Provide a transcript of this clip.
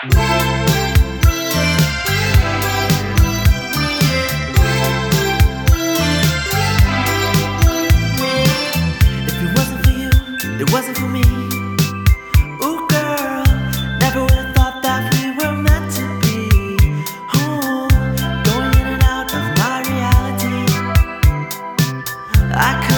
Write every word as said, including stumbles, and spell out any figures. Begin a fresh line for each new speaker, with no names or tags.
If it wasn't for you, it wasn't for me. Ooh, girl, never would have thought that we were meant to be. Ooh, going in and out of my reality. I could